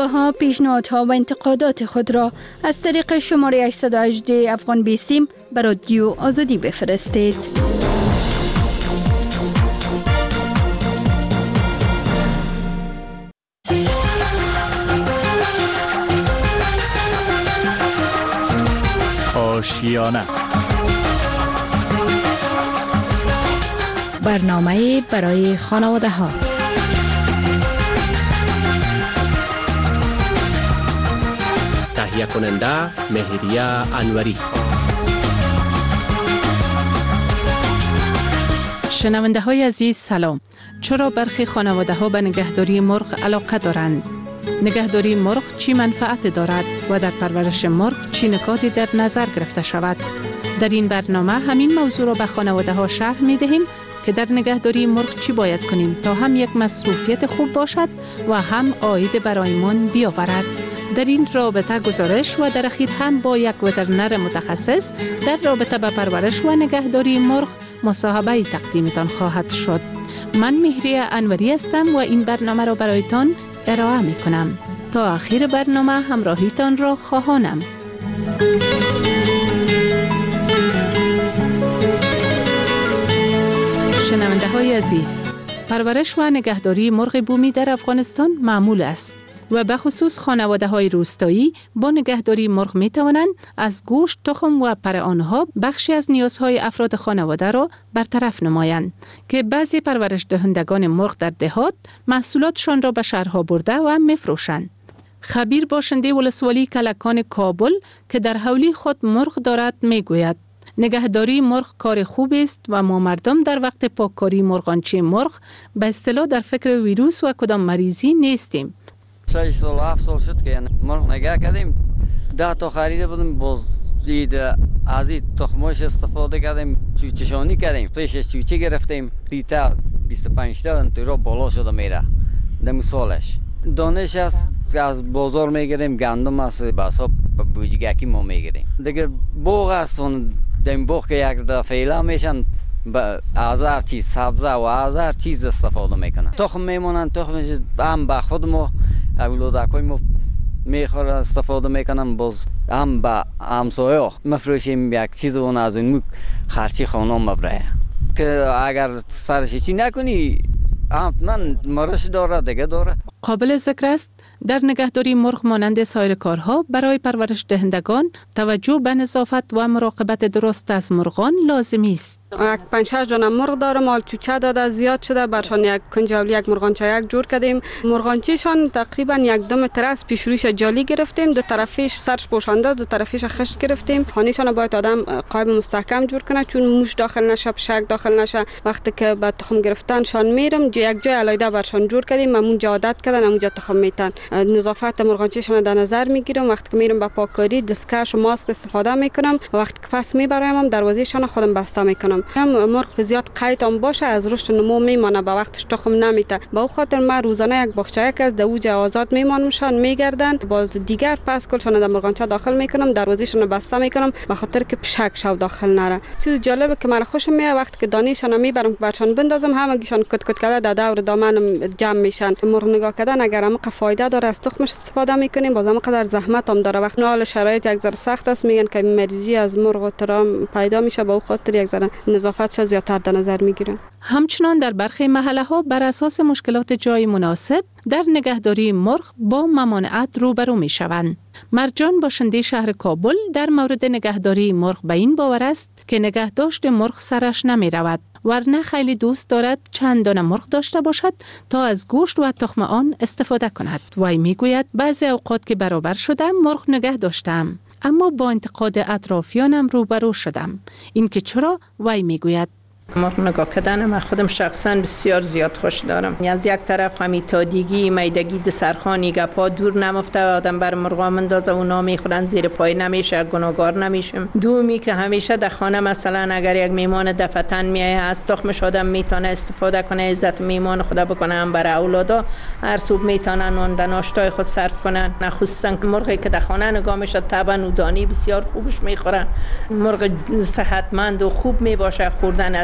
نگاه ها، پیشنهادها و انتقادات خود را از طریق شماره 818 افغان بیسیم به رادیو آزادی بفرستید. آشیانه برنامه برای خانواده ها. تهیه کننده مهریه انوری. شنونده های عزیز سلام. چرا برخی خانواده ها به نگهداری مرغ علاقه دارند؟ نگهداری مرغ چی منفعت دارد و در پرورش مرغ چی نکاتی در نظر گرفته شود؟ در این برنامه همین موضوع را به خانواده ها شرح می دهیم که در نگهداری مرغ چی باید کنیم تا هم یک مصروفیت خوب باشد و هم عاید برایمان بیاورد. در این رابطه گزارش و در اخیر هم با یک وترنر متخصص در رابطه با پرورش و نگهداری مرغ مصاحبه تقدیمتان خواهد شد. من مهریه انوری هستم و این برنامه را برایتان ارائه می کنم. تا آخر برنامه همراهیتان را خواهانم. شنونده های عزیز، پرورش و نگهداری مرغ بومی در افغانستان معمول است و به خصوص خانواده های روستایی با نگهداری مرغ می توانند از گوشت، تخم و پر آنها بخشی از نیازهای افراد خانواده را برطرف نمایند که بعضی پرورش دهندگان مرغ در دهات محصولاتشان را به شهرها برده و می فروشند. خبیر باشنده ولسوالی کلکان کابل که در حولی خود مرغ دارد می گوید نگهداری مرغ کار خوب است و ما مردم در وقت پاککاری مرغانچه مرغ به اصطلاح در فکر ویروس و کدام مریضی نیستیم. 6 سال 7 سال شد که مرغ نگه کردیم. 10 تا خریده بودیم، باز دید از این تخمش استفاده کردیم، چوچشانی کردیم، پیشش چوچه گرفتیم، دیتا 25 تا تو را بالا شده میره. دم سالش دانش است که از بازار میگیریم، گندم است به حساب بوجگکی ما میگیریم. دیگه باغ است، دم باغ که یک دفعه میشن از هر چیز سبزه و از هر چیز استفاده میکنن. تخم میمونن، تخمش هم به خود ما اولادکای ما میخوره استفاده میکنن، باز هم به همسایه مفروشیم، یک چیز اون از اون خرچی خانه مبره که اگر سرش چی نکنی من مرش داره دیگه داره. قابل ذکر است در نگهداری مرغ مانند سایر کارها برای پرورش دهندگان توجه به نظافت و مراقبت درست از مرغان لازمی است. 5-6 دانه مرغ دارم، مال چوچه داده زیاد شده، برشان یک کنجاولی یک مرغانچه یک جور کردیم. مرغانچه‌شان تقریبا 1-2 متر است، پیشرویش جالی گرفتیم، دو طرفش سرش پوشانده، دو طرفش خشت گرفتیم. خانه‌شان باید آدم قایب مستحکم جور کنه چون موش داخل نشه، پشک داخل نشه. وقتی که بعد تخم گرفتنشان میرم یک جای علیحده برشان جور کردیم، اونجا عادت کردن، اونجا تخم میتن. نظافت مرغانچه‌شان در نظر میگیرم. وقتی که میرم به پاککاری دستکش و ماسک استفاده میکنم. وقتی که پس میبرم دروازه‌شان خودم بسته میکنم. مرغ که زیاد قید هم باشه از رشد نمو میمانه، به وقتش تخم نمیته. به او خاطر من روزانه یک باغچه از دوجه آزاد میمانمشان، میگردن، باز دیگر پس کلشان در مرغانچه داخل میکنم، دروازه‌شان بسته میکنم به خاطر که پشک شو داخل نره. چیز جالبه که من خوشم میاد وقتی که دانه‌شان میبرم برشان بندازم، همگیشان کت کت کرده در دور دامنم جمع میشن. مرغ نگاه کردن اگر هم فایده داره از تخمش استفاده میکنیم، باز هم قدر زحمت هم داره. وقتی حال شرایط یک ذره سخت است میگن که مریضی از مرغ و ترام پیدا میشه، به او خاطر یک ذره نظافتش زیادتر در نظر میگیرن. همچنان در برخی محله ها بر اساس مشکلات جای مناسب در نگهداری مرغ با ممانعت روبرو می شوند. مرجان باشنده شهر کابل در مورد نگهداری مرغ به این باور است که نگهداشت مرغ سرش نمی رود، ورنه خیلی دوست دارد چند دانه مرغ داشته باشد تا از گوشت و تخم آن استفاده کند. وی می گوید بعضی اوقات که برابر شدم مرغ نگه داشتم، اما با انتقاد اطرافیانم روبرو شدم. این که چرا؟ وی می گوید مرغ نگاه کردن من خودم شخصا بسیار زیاد خوش دارم. از یک طرف همی تادگی میدگی د سرخانی گپا دور نمفته، آدم بر مرغا مندازه اونا میخورن زیر پای نمیشه، گناهگار نمیشم. دومی که همیشه در خانه مثلا اگر یک میمان دفتن میایه از تخمش آدم میتونه استفاده کنه، عزت میمان خدا بکنه، هم برای اولادا هر صبح میتونن اون در ناشتای خود صرف کنن. خصوصا مرغی که در خانه نگاه میشه طبعا اودانی بسیار خوبش میخوره. مرغ صحتمند و خوب میباشه خوردن، از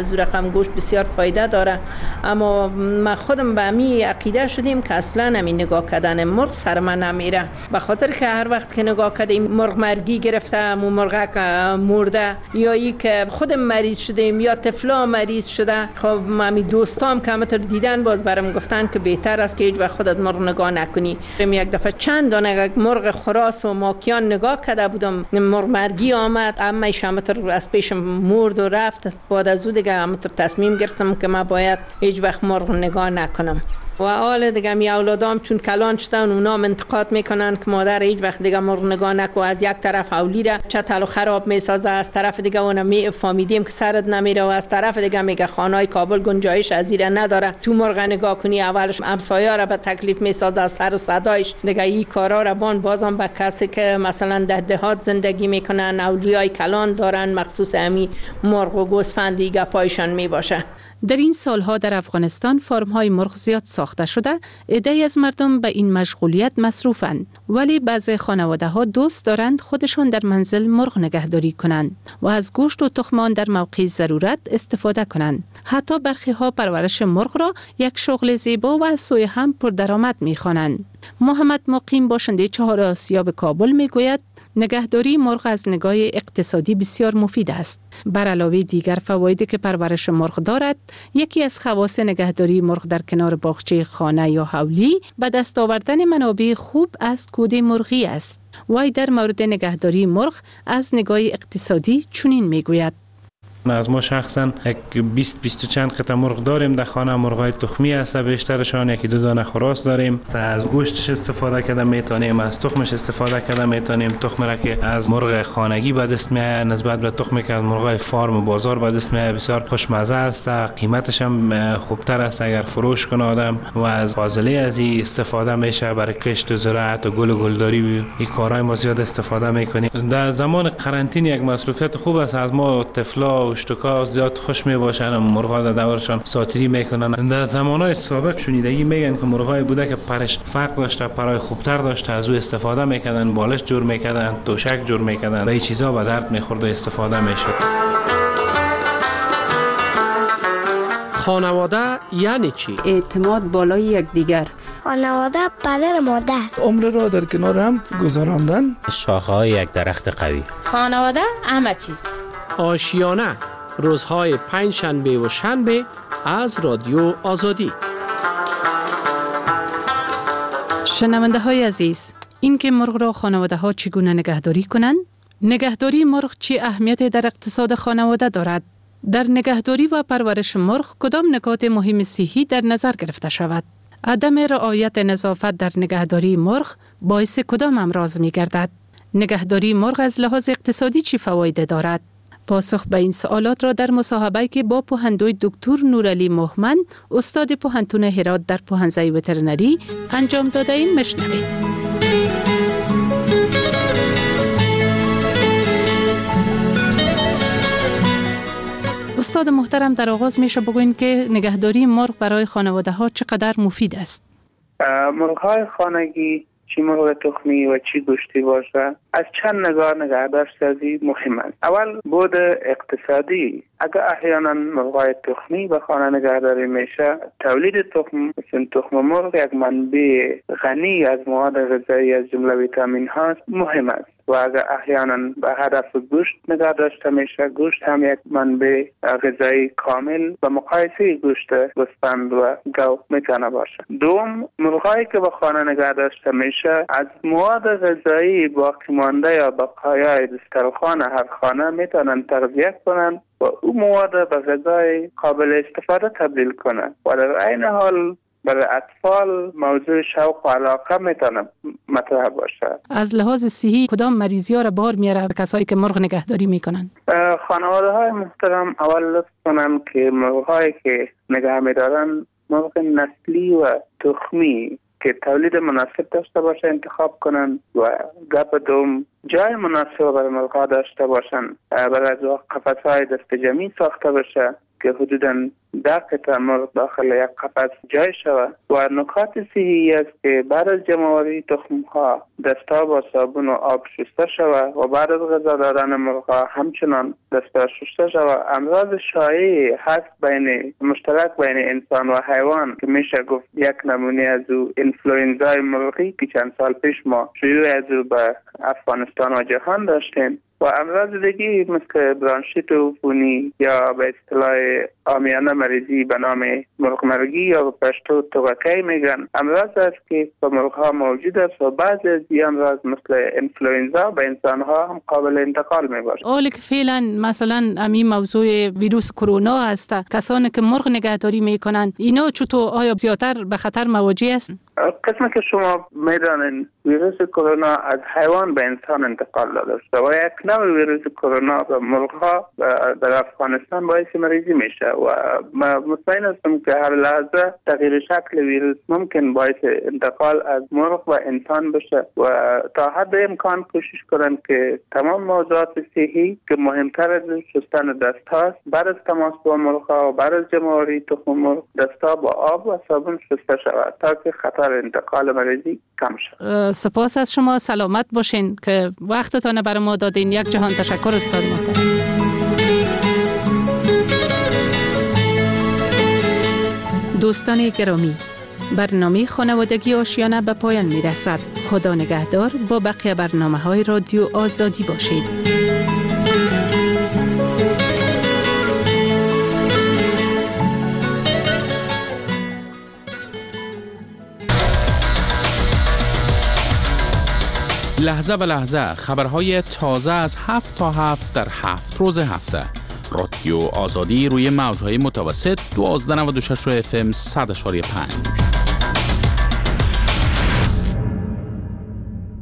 از رقم گوشت بسیار فایده داره. اما ما خودم به می عقیده شدیم که اصلا همین نگاه کردن مرغ سر من نمیره، به خاطر که هر وقت که نگاه کردیم مرغ مرگی گرفته، مرغک مرده، یا ای که خودم مریض شدیم یا طفلا مریض شده. خب همین دوستام که همتر دیدن باز برام گفتن که بهتر است که هیچ وقت خودت مرغ نگاه نکنی. یک دفعه چند دانه مرغ خراس و ماکیان نگاه کرده بودم، مرغ مرگی آمد، اما همتر از پیشم مرد و رفت. بعد از او دیگه همتر تصمیم گرفتم که من باید هیچ وقت مرغ نگاه نکنم. و حال دیگه می اولادام چون کلان شدن اونا انتقاد میکنن که مادر هیچ وقت دیگه مرغ نگاه نکو، از یک طرف اولی را چتل و خراب میسازه، از طرف دیگه اون می فهمیدیم که سرت نمیره، و از طرف دیگه میگه خانه‌های کابل گنجایش از این نداره، تو مرغ نگاه کنی اولش همسایه را به تکلیف میسازه از سر و صدایش. دیگه این کارا را بازم به کسی که مثلا در دهات زندگی میکنن، اولیای کلان دارن، مخصوص امی مرغ و گوسفند دیگه پایشان میباشه. در این سالها در افغانستان فارم‌های مرغ زیاد ساخته شده. عده‌ای از مردم به این مشغولیت مصروفند، ولی بعضی خانواده‌ها دوست دارند خودشان در منزل مرغ نگهداری کنند و از گوشت و تخم آن در موقع ضرورت استفاده کنند. حتی برخی‌ها پرورش مرغ را یک شغل زیبا و از سوی هم پردرآمد می‌خوانند. محمد مقیم باشنده چهار آسیاب کابل میگوید نگهداری مرغ از نگاه اقتصادی بسیار مفید است. بر علاوه دیگر فوایدی که پرورش مرغ دارد، یکی از خواص نگهداری مرغ در کنار باغچه خانه یا حولی به دست آوردن منابع خوب از کود مرغی است. وی در مورد نگهداری مرغ از نگاه اقتصادی چنین میگوید: از ما شخصا یک 20 چند قطعه مرغ داریم در خانه. مرغای تخمی هست بیشترشان، یکی دو دانه خراس داریم. از گوشتش استفاده کرده میتونیم، از تخمش استفاده کرده میتونیم. تخم را که از مرغ خانگی به دست میاد نسبت به تخمی که از مرغای فارم و بازار به دست میاد بسیار خوشمزه است، قیمتش هم خوبتر است اگر فروش کنه آدم، و از فاضله از این استفاده میشه برای کشت و زراعت و گل و گلداری. این کارهای ما زیاد استفاده میکنیم. در زمان قرنطینه یک مصروفیت خوب است. از ما طفلا اشتکا زیاد خوش می باشن، مرغا در دورشان ساتری میکنن. در زمانهای سابق شنیدگی میگن که مرغای بوده که پرش فرق داشته، پرای خوبتر داشته، از او استفاده میکردن، بالش جور میکردن، توشک جور میکردن و این چیزا به درد میخورد و استفاده میشد. خانواده یعنی چی؟ اعتماد بالای یکدیگر. خانواده پدر مادر. عمر را در کنار هم گذراندن. شاخه‌های یک درخت قوی. خانواده همه چیز. آشیانه، روزهای 5 شنبه و شنبه از رادیو آزادی. شنونده های عزیز، این که مرغ را خانواده ها چگونه نگهداری کنند؟ نگهداری مرغ چه اهمیتی در اقتصاد خانواده دارد؟ در نگهداری و پرورش مرغ کدام نکات مهم صحی در نظر گرفته شود؟ عدم رعایت نظافت در نگهداری مرغ باعث کدام امراض می گردد؟ نگهداری مرغ از لحاظ اقتصادی چه فواید دارد؟ پاسخ به این سوالات را در مصاحبه‌ای که با پوهندوی دکتر نورعلی مهمن، استاد پوهنتون هرات در پوهنځی وترنری انجام داده ایم میشنوید. استاد محترم، در آغاز میشه بگوین که نگهداری مرغ برای خانواده ها چقدر مفید است؟ مرغ های خانگی، چی مرغ تخمی و چی گوشتی باشه، از چند نظر نگهداشت از این مهم است. اول بود اقتصادی. اگر احیانا مرغ تخمی به خانه نگهداری میشه، تولید تخم مثل تخم مرغ یک منبع غنی از مواد غذایی از جمله ویتامین هاست، مهم است. و اگر احیانا به هدف گوشت نگه داشته میشه، گوشت هم یک منبع غذایی کامل و مقایسه گوشت گوسفند و گاو میتونه باشه. دوم، مرغایی که به خانه نگه داشته میشه از مواد غذایی باقی مانده یا بقایای دسترخوان هر خانه میتونن تغذیه کنن و او مواد به غذای قابل استفاده تبدیل کنن و در عین حال برای اطفال موضوع شوق و علاقه میتونه مطرح باشه. از لحاظ صحی کدام مریضی ها را بار میاره کسایی که مرغ نگهداری میکنن؟ خانواده های محترم اول لطف کنن که مرغ هایی که نگه میدارن مرغ نسلی و تخمی که تولید مناسب داشته باشه انتخاب کنن و گپ دوم جای مناسب برای مرغ داشته باشن. برای از قفس‌های دست جمعی ساخته باشه که حدوداً 10 قطعه مرغ داخل یک قفس جای شود و نکات صحیحی است که بعد از جمع‌آوری تخم‌ها دست‌ها با صابون و آب شسته شود و بعد از غذا دادن مرغ‌ها همچنان دست‌ها شسته شود. امراض شایع هست مشترک بین انسان و حیوان که میشه گفت یک نمونه از او اینفلوئنزای مرغی که چند سال پیش ما شیوع از او به افغانستان و جهان داشتیم و امراض دیگه مثل برانشیت عفونی یا به اصطلاح عامیانه مریضی به نام مرغ مرگی یا به پشتو توقعی میگن. امراض است که به مرغ ها موجود است و بعضی از این امراض مثل انفلوئنزا به انسان ها هم قابل انتقال میباشد. اولی که فعلا مثلا همین موضوع ویروس کرونا هست، کسانی که مرغ نگهداری میکنن اینا چطور آیا زیادتر به خطر مواجه هستند؟ قسمی که شما میدانید ویروس کرونا از حیوان به انسان انتقال داده است و یک نوع ویروس کرونا به مرغ‌ها در افغانستان باعث مریضی میشه و مطمئن هستم که هر لحظه تغییر شکل ویروس ممکن باعث انتقال از مرغ و انسان بشه و تا حد امکان کوشش کنند که تمام موضوعات صحی که مهمتر از شستن دست هاست بعد از تماس با مرغ‌ها و بعد از جمع‌آوری تخم مرغ دست‌ها با آب و صابون شسته شود تا که خطر انتقال مریضی کم شود. سپاس از شما، سلامت باشین که وقتتان برای ما دادین. یک جهان تشکر استاد محترم. دوستان گرامی، برنامه خانوادگی آشیانه به پایان می رسد. خدا نگهدار. با بقیه برنامه‌های رادیو آزادی باشید. لحظه به لحظه خبرهای تازه از 7 تا 7 در 7 روز هفته. رادیو آزادی روی موج‌های متوسط 1296 FM 100.5.